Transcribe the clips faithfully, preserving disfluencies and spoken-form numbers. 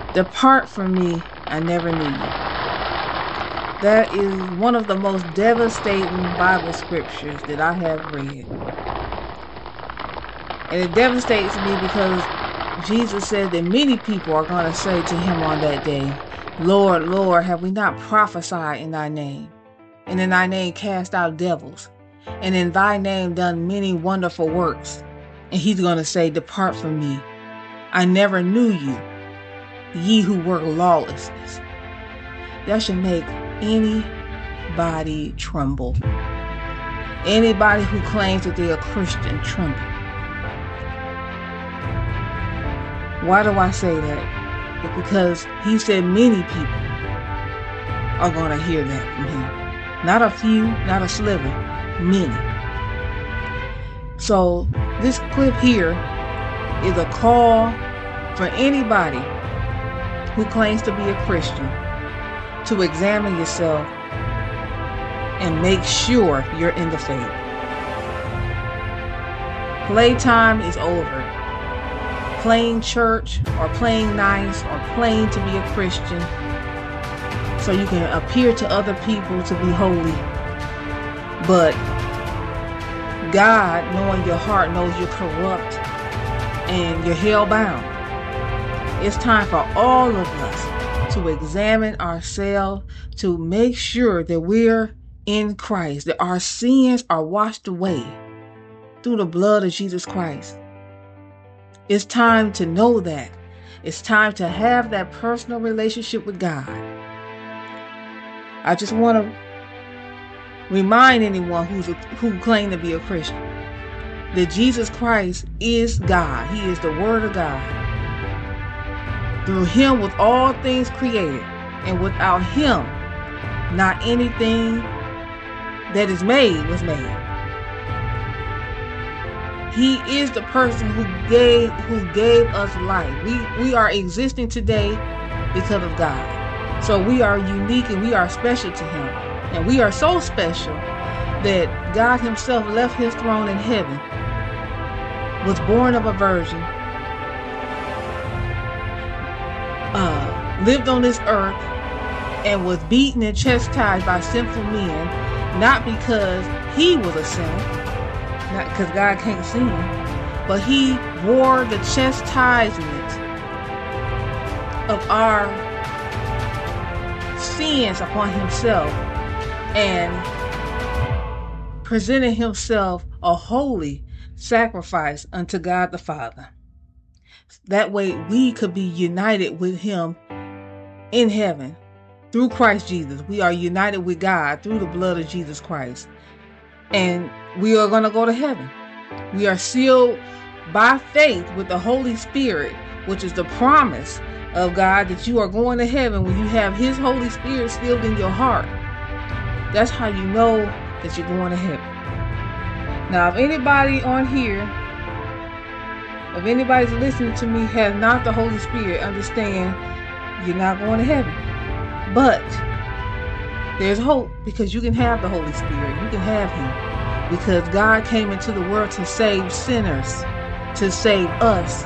Depart from me, I never knew you. That is one of the most devastating Bible scriptures that I have read. And it devastates me because Jesus said that many people are going to say to him on that day, Lord, Lord, have we not prophesied in thy name? And in thy name cast out devils? And in thy name done many wonderful works? And he's going to say, depart from me. I never knew you, ye who work lawlessness. That should make anybody tremble. Anybody who claims that they're a Christian tremble. Why do I say that? It's because he said many people are going to hear that from him. Not a few, not a sliver, many. So this clip here is a call for anybody who claims to be a Christian to examine yourself and make sure you're in the faith. Playtime is over. Playing church or playing nice or playing to be a Christian so you can appear to other people to be holy. But God, knowing your heart, knows you're corrupt and you're hell-bound. It's time for all of us to examine ourselves, to make sure that we're in Christ, that our sins are washed away through the blood of Jesus Christ. It's time to know that. It's time to have that personal relationship with God. I just want to remind anyone who's a, who claim to be a Christian that Jesus Christ is God. He is the Word of God. Through him was all things created, and without him, not anything that is made was made. He is the person who gave who gave us life. We we are existing today because of God. So we are unique and we are special to him. And we are so special that God himself left his throne in heaven, was born of a virgin, uh, lived on this earth, and was beaten and chastised by sinful men, not because he was a sinner, not because God can't sin, but he bore the chastisement of our sins upon himself and presented himself a holy sacrifice unto God the Father. That way we could be united with him in heaven through Christ Jesus. We are united with God through the blood of Jesus Christ. And we are going to go to heaven. We are sealed by faith with the Holy Spirit, which is the promise of God that you are going to heaven when you have his Holy Spirit sealed in your heart. That's how you know that you're going to heaven. Now, if anybody on here, if anybody's listening to me has not the Holy Spirit, understand you're not going to heaven. But there's hope, because you can have the Holy Spirit. You can have him. Because God came into the world to save sinners, to save us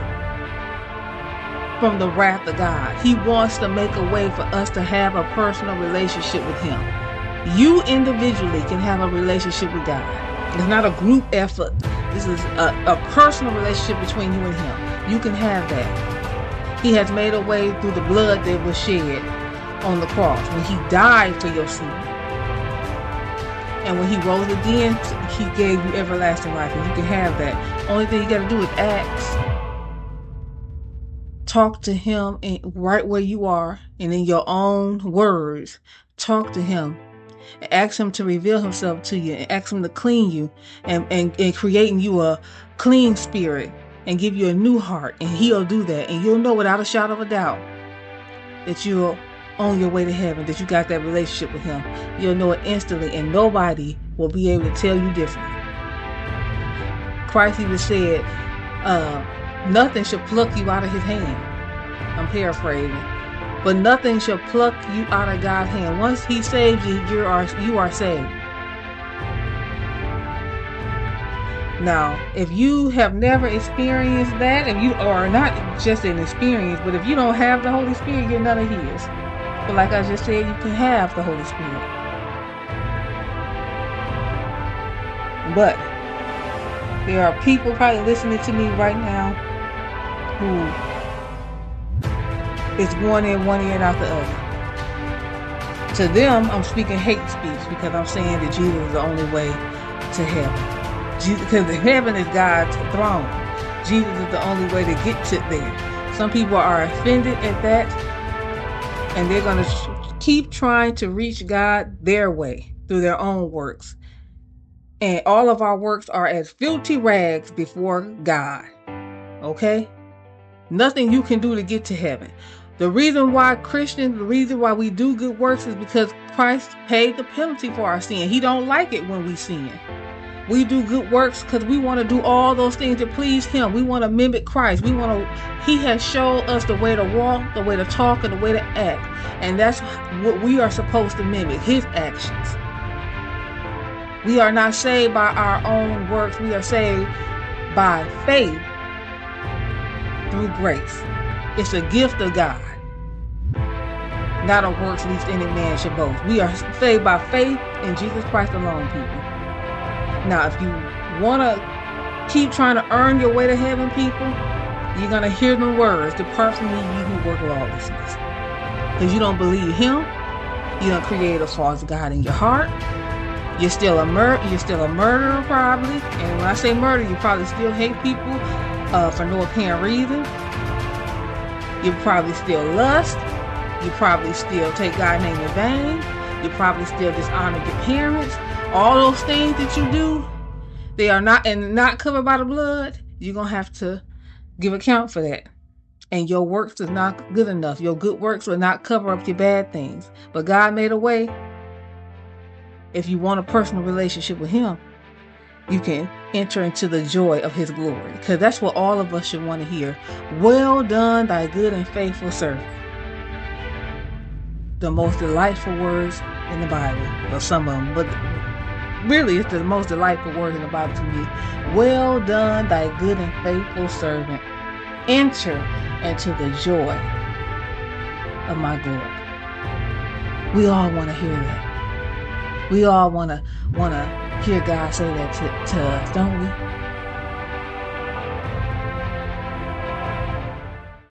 from the wrath of God. He wants to make a way for us to have a personal relationship with him. You individually can have a relationship with God. It's not a group effort. This is a, a personal relationship between you and him. You can have that. He has made a way through the blood that was shed on the cross when he died for your sin. And when he rose again, he gave you everlasting life, and you can have that. Only thing you got to do is ask. Talk to him in, right where you are, and in your own words, talk to him. And ask him to reveal himself to you, and ask him to clean you, and, and, and creating you a clean spirit, and give you a new heart. And he'll do that. And you'll know without a shadow of a doubt that you're on your way to heaven, that you got that relationship with him. You'll know it instantly, and nobody will be able to tell you differently. Christ even said, uh, nothing shall pluck you out of his hand. I'm paraphrasing. But nothing shall pluck you out of God's hand. Once he saves you, you are, you are saved. Now, if you have never experienced that, if you are not just an experience, but if you don't have the Holy Spirit, you're none of His. But like I just said, you can have the Holy Spirit. But there are people probably listening to me right now who is one in one ear and out the other. To them, I'm speaking hate speech because I'm saying that Jesus is the only way to heaven. Jesus, because heaven is God's throne. Jesus is the only way to get to there. Some people are offended at that, and they're going to keep trying to reach God their way through their own works. And all of our works are as filthy rags before God. Okay? Nothing you can do to get to heaven. The reason why Christians, the reason why we do good works is because Christ paid the penalty for our sin. He don't like it when we sin. We do good works because we want to do all those things to please Him. We want to mimic Christ. We want to, He has shown us the way to walk, the way to talk, and the way to act. And that's what we are supposed to mimic, His actions. We are not saved by our own works. We are saved by faith through grace. It's a gift of God. Not of works lest any man should boast. We are saved by faith in Jesus Christ alone, people. Now, if you want to keep trying to earn your way to heaven, people, you're going to hear the words, "Depart from me, you who work lawlessness." Because you don't believe Him. You don't create a false God in your heart. You're still a mur- You're still a murderer, probably. And when I say murder, you probably still hate people uh, for no apparent reason. You probably still lust. You probably still take God's name in vain. You probably still dishonor your parents. All those things that you do, they are not and not covered by the blood. You're gonna have to give account for that. And your works is not good enough. Your good works will not cover up your bad things. But God made a way. If you want a personal relationship with Him, you can enter into the joy of His glory. Because that's what all of us should want to hear. Well done, thy good and faithful servant. The most delightful words in the Bible. Well, some of them, but really it's the most delightful words in the Bible to me. Well done, thy good and faithful servant. Enter into the joy of my glory. We all want to hear that. We all want to want to hear God say that to, to us, don't we?